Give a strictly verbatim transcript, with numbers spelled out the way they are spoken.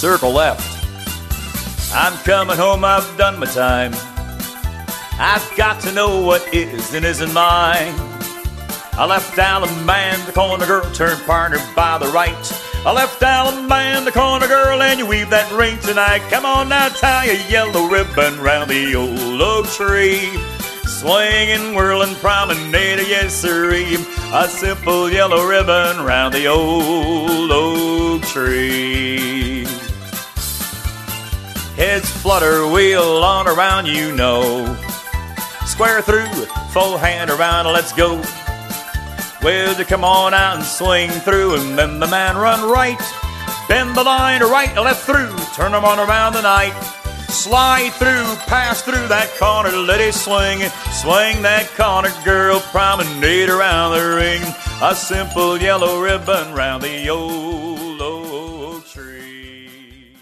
circle left. I'm coming home, I've done my time. I've got to know what is and isn't mine. I left Alabama, the corner girl, turned partner by the right. I left Alabama, the corner girl, and you weave that ring tonight. Come on now, tie a yellow ribbon round the old oak tree. Swinging, whirling, promenade, yes sirree. A simple yellow ribbon round the old oak tree. Heads flutter, wheel on around, you know. Square through, full hand around, let's go. Well, you come on out and swing through, and then the man run right. Bend the line right, left through, turn them on around the night. Slide through, pass through that corner, let it swing. Swing that corner, girl, promenade around the ring. A simple yellow ribbon round the old